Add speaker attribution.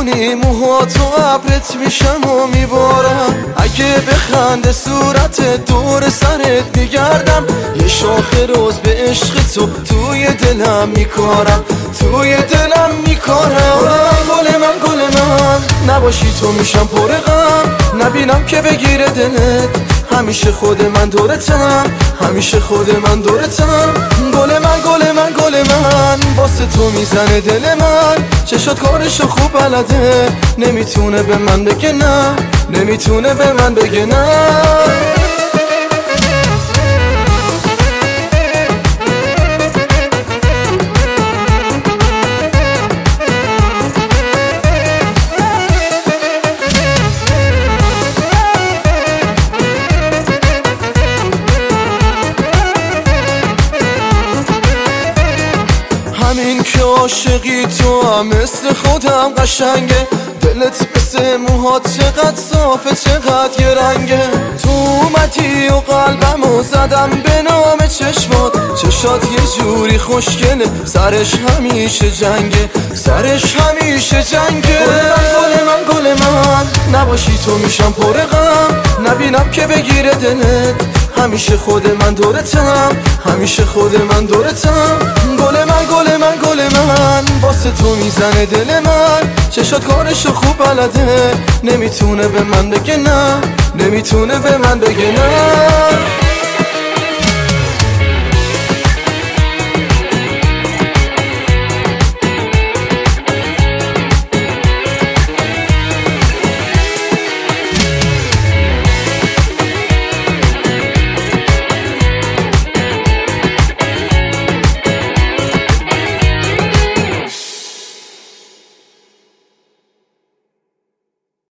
Speaker 1: بمونی موهاتو ابرت میشم و میبارم. اگه بخنده صورت دور سرت میگردم. یه شاخه روز به عشق تو توی دلم میکارم، توی دلم میکارم. گل من نباشی تو میشم پر غم. نبینم که بگیره دلت، همیشه خود من دورتم، همیشه خود من دورتم. گل من واسه تو میزنه دل من. چشات کارشو خوب بلده، نمیتونه به من بگه نه، نمیتونه به من بگه نه. همین که عاشقی تو هم مثل خودم قشنگه. دلت مثل موهات چقدر صافه چقدر یه رنگه. تو اومدی و قلبمو زدم به نام چشمات. چشات یه جوری خوشگله، سرش همیشه جنگه، سرش همیشه جنگه. گل من نباشی تو میشم پر غم. نبینم که بگیره دلت، همیشه خود من دورتم، همیشه خود من دورتم. گل من واسه تو میزنه دل من. چشات کارشو خوب بلده، نمیتونه به من بگه نه، نمیتونه به من بگه نه.